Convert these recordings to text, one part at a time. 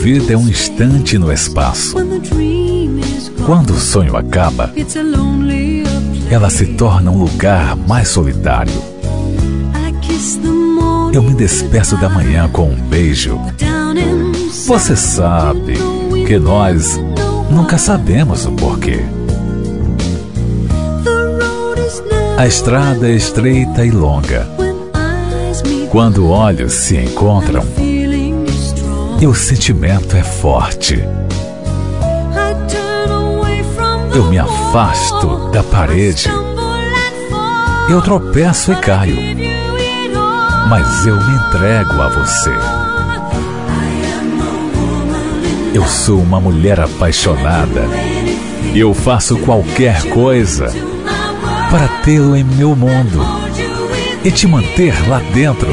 vida é um instante no espaço. Quando o sonho acaba, ela se torna um lugar mais solitário. Eu me despeço da manhã com um beijo. Você sabe que nós nunca sabemos o porquê. A estrada é estreita e longa. Quando olhos se encontram, e o sentimento é forte. Eu me afasto da parede. Eu tropeço e caio, mas eu me entrego a você. Eu sou uma mulher apaixonada e eu faço qualquer coisa para tê-lo em meu mundo e te manter lá dentro.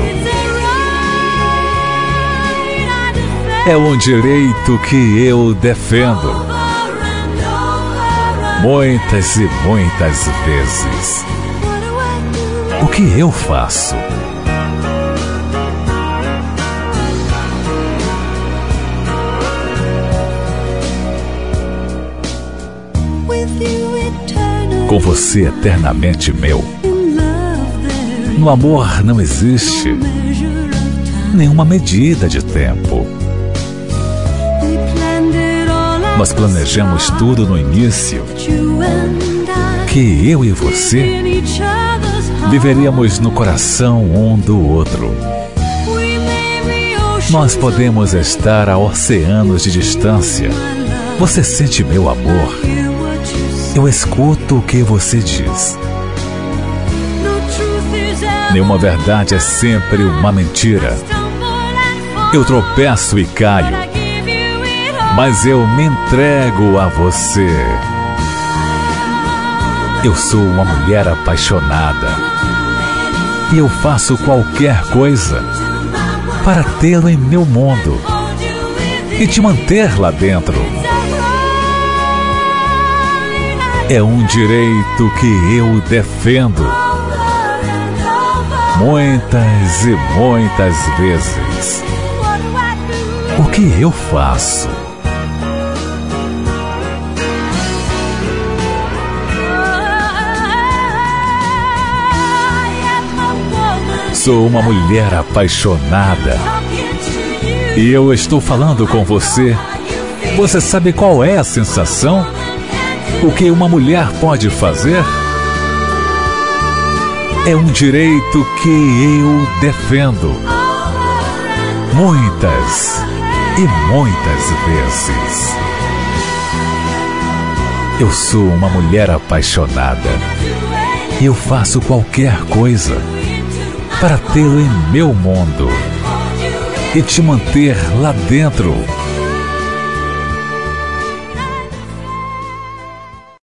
É um direito que eu defendo muitas e muitas vezes. O que eu faço? Com você eternamente meu. No amor não existe nenhuma medida de tempo. Nós planejamos tudo no início, que eu e você viveríamos no coração um do outro. Nós podemos estar a oceanos de distância. Você sente meu amor. Eu escuto o que você diz. Nenhuma verdade é sempre uma mentira. Eu tropeço e caio, mas eu me entrego a você. Eu sou uma mulher apaixonada e eu faço qualquer coisa para tê-lo em meu mundo e te manter lá dentro. É um direito que eu defendo muitas e muitas vezes. O que eu faço? Sou uma mulher apaixonada e eu estou falando com você. Você sabe qual é a sensação? O que uma mulher pode fazer? É um direito que eu defendo muitas e muitas vezes. Eu sou uma mulher apaixonada e eu faço qualquer coisa para tê-lo em meu mundo e te manter lá dentro.